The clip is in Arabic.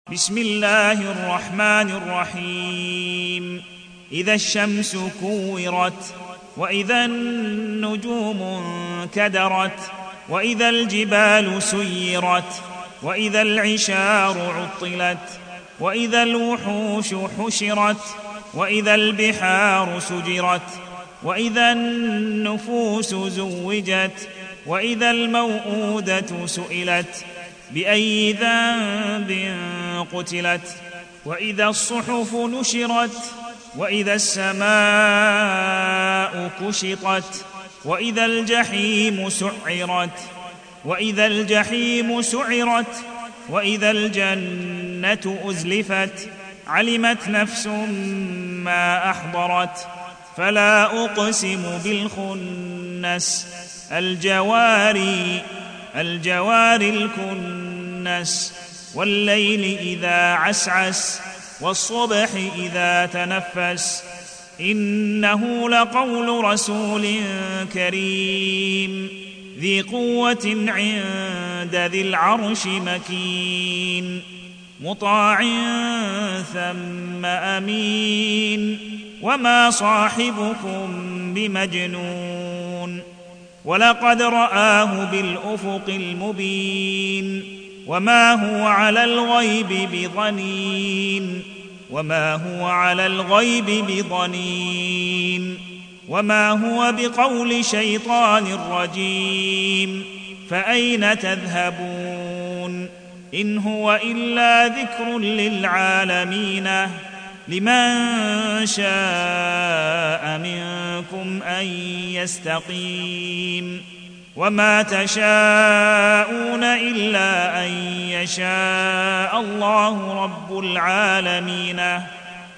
بسم الله الرحمن الرحيم. إذا الشمس كورت، وإذا النجوم انكدرت، وإذا الجبال سيرت، وإذا العشار عطلت، وإذا الوحوش حشرت، وإذا البحار سجرت، وإذا النفوس زوجت، وإذا الموءودة سئلت بأي ذنب قتلت، وإذا الصحف نشرت، وإذا السماء كشطت، وإذا الجحيم سعرت، وإذا الجحيم سعرت، وإذا الجنة أزلفت، علمت نفس ما أحضرت. فلا أقسم بالخنس، الجوار الكنس، والليل إذا عسعس، والصبح إذا تنفس، إنه لقول رسول كريم ذي قوة عند ذي العرش مكين، مطاع ثم أمين، وما صاحبكم بمجنون، ولقد رآه بالأفق المبين، وما هو على الغيب بضنين، وما هو بقول شيطان رجيم. فأين تذهبون؟ إن هو إلا ذكر للعالمين، لمن شاء منكم أن يستقيم. وما تشاءون إلا أن يشاء الله رب العالمين.